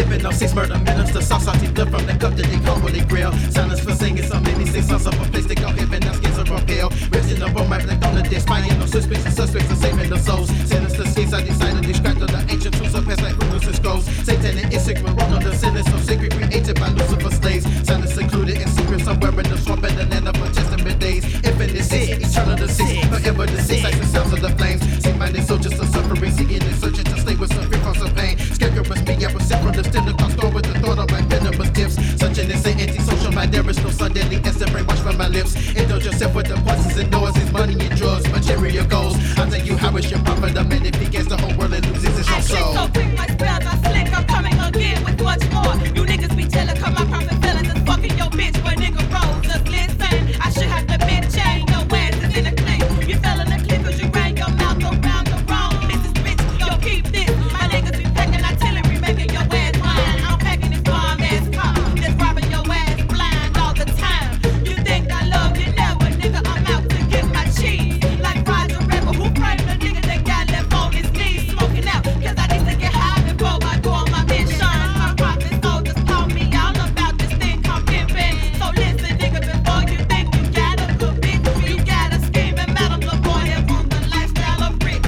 706 murder minister, sauce salty blood from the cup that they call Holy Grail. Silence for singing so many six songs of a place they call heaven. Now skins are pale. Resting up on my black on the dead, spying no suspects are saving the souls. Sinister schemes I decided to distract the ancient tools of past like rules and scrolls. Satan and Issachar run on the sinners, so sacred created by Lucifer's slaves. Silence secluded in secret somewhere in the swamp in the land of Old Testament days. Infinite six, eternal the six, forever the six, like the sounds of the flames. See-minded soldiers are suffering, seeking and searching to slay with suffering from some pain. Scarecrows me, I was sent from the Steadicon storm with the thought of my venomous tips. Such an insane antisocial mind, there is no sun deadly instant brainwash from my lips. Indulge yourself with the poisons and noises, money and drugs, material goals. I'll tell you how it's your profit, the man if he gets the whole world and loses his own soul. So quick, my spells are slick, I'm coming again with much more. You niggas be telling, come my profit feelings is fucking your bitch, but nigga rolls just listen. I should have the bitch chain, your ass is in a click. You fell in the click cause you ran your mouth around the wrong. This is bitch, yo keep this. My niggas be packing artillery, making your ass blind. I'm packing this bomb ass car, just robbing your ass blind all the time. You think I love you never, nigga, I'm out to get my cheese. Like Rise the Rebel, who framed the nigga that got left on his knees smoking out, cause I need to get high before I go on my mission. My profit soldiers taught me all about this thing called pimping. So listen, nigga, before you think you got a good bitch, you got a scheming metal boy that want the lifestyle of rich.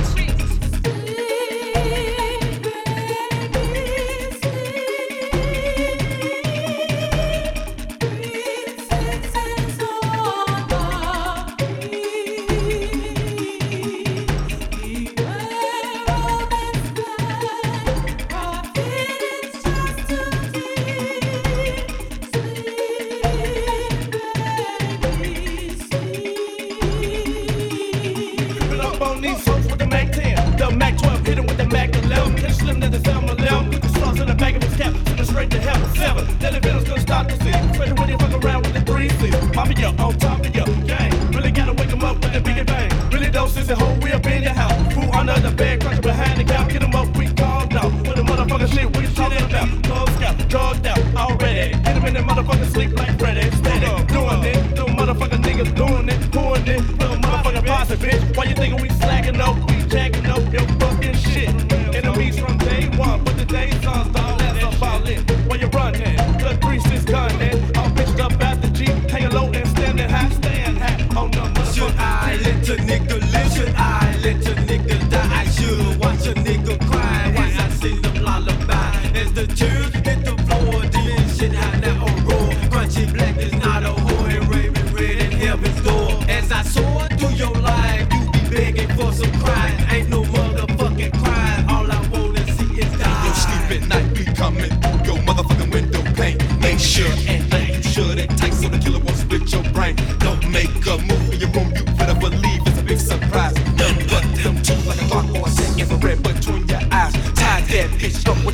Up on these folks with the Mac 10, the Mac 12, hit him with the Mac 11. Catch slim to the Selma 11, put the sauce in the back of his cap, send him straight to hell. 7, then the villain's gonna start to see, especially when you fuck around with the 3-6. Mafia on top of your gang, really gotta wake him up with a biggie bang. Really don't sense the whole we up in your house. Who under the bed, crouching behind the couch, get him up, we called out. With the motherfucking shit we talking about, Cub Scout, drugged out already. Get him in the motherfucking sleep like Freddy, steady. Doing it, little motherfucking niggas doing it, pouring it, little motherfucking posse, bitch. Why you thinking we slacking up, we jacking up your fucking shit? Enemies from day one, but the days on start, that's about it. Where you running? The 3-6 gunning, all bitched up at the Jeep, hanging low and standing high, staying high. Oh no, should I let a nigga live? Should I let a nigga die? I should watch a nigga cry while I sing them lullaby. As the tears hit the floor, the shit had that roar. Crunchy black is not a whore, and raving red in heaven's door. As I soar through your life, you be begging for some crying. Ain't no motherfucking crying. All I wanna see is die. Your sleep at night be coming through your motherfucking window pane. Make sure and think you should and tight so the killer won't split your brain. Don't make a move in your room, you better believe it's a big surprise. Nothing but them two like a clock or a second for red between your eyes. Tie that bitch up with